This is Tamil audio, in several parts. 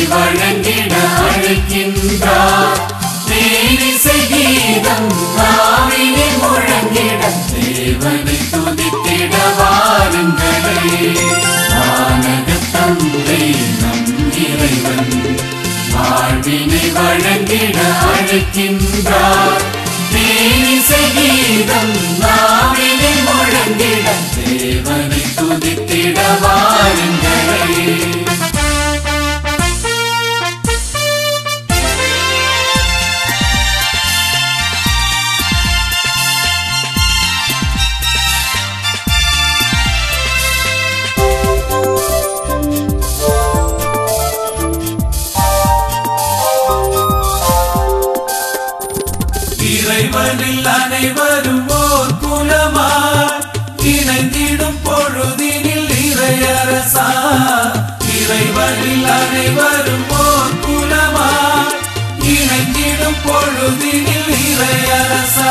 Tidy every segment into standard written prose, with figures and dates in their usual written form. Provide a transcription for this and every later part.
வழங்கிட அழைக்கின்றார். தேனிசை கீதம் நாவினை முழங்கிட தேவனை துதித்திட வாருங்களே. வானகத் தந்தை நம் இறைவன் வாழ்வினை வழங்கிட அழைக்கின்றார். தேனிசை கீதம் நாவினை முழங்கிட தேவனை துதித்திட வாருங்களே. இறைவனில் அனைவரும் ஓர் குலமாய் இணைந்திடும் பொழுதினில் இறையரசா. இறைவனில் அனைவரும் ஓர் குலமாய் இணைந்திடும் பொழுதினில் இறையரசா.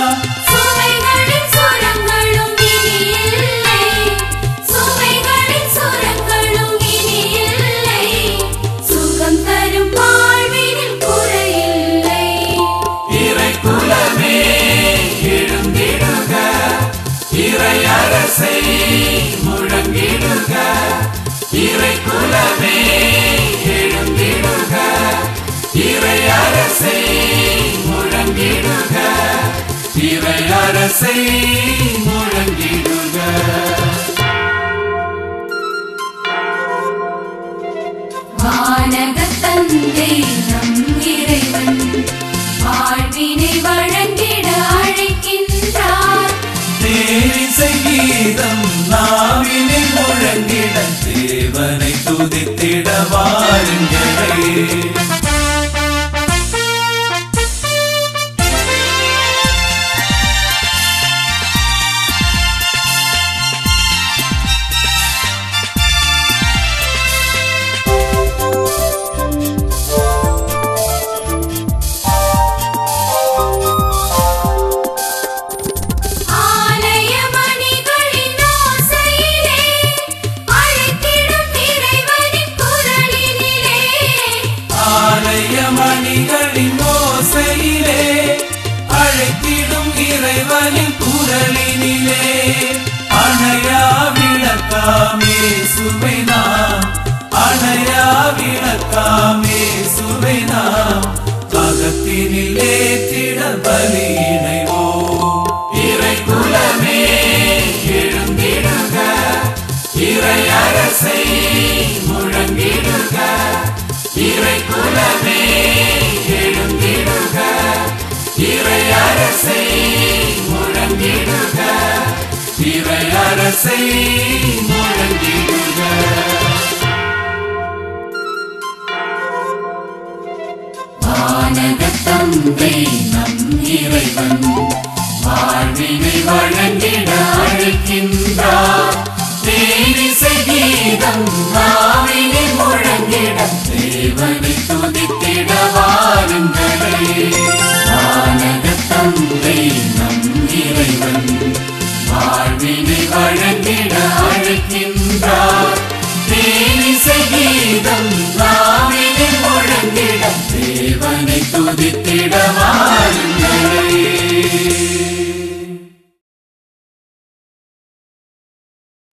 இறையரசை முழங்கிடுக, இறை குலமே எழுந்திடுக. இறையரசை முழங்கிடுக, இறையரசை முழங்கிடுக. வானகத் தந்தை நம் இறைவன் வாழ்வினை வழங்கிட அழைக்கின்றார். தேனிசை கீதம் நாவினை முழங்கிட தேவனை துதித்திட வாருங்களே. மணிகளின் ஓசையிலே அழைத்திடும் இறைவனின் குரலினிலே அணையா விளக்காமே சுவைனாம், அணையா விளக்காமே சுவைனாம். அகத்தினில் ஏற்றிட பலியினைவோ. இறை குலமே எழுந்திடுக, இறையரசை முழங்கிடுக. இறை குலமே எழுந்திடுக, இறையரசை முழங்கிடுக. இறையரசை முழங்கிடுக. வானகத் தந்தை நம் இறைவன் வாழ்வினை வழங்கிட அழைக்கின்றார். தேனிசை கீதம் நாவினை முழங்கிட தேவனை துதித்திட வாருங்களே.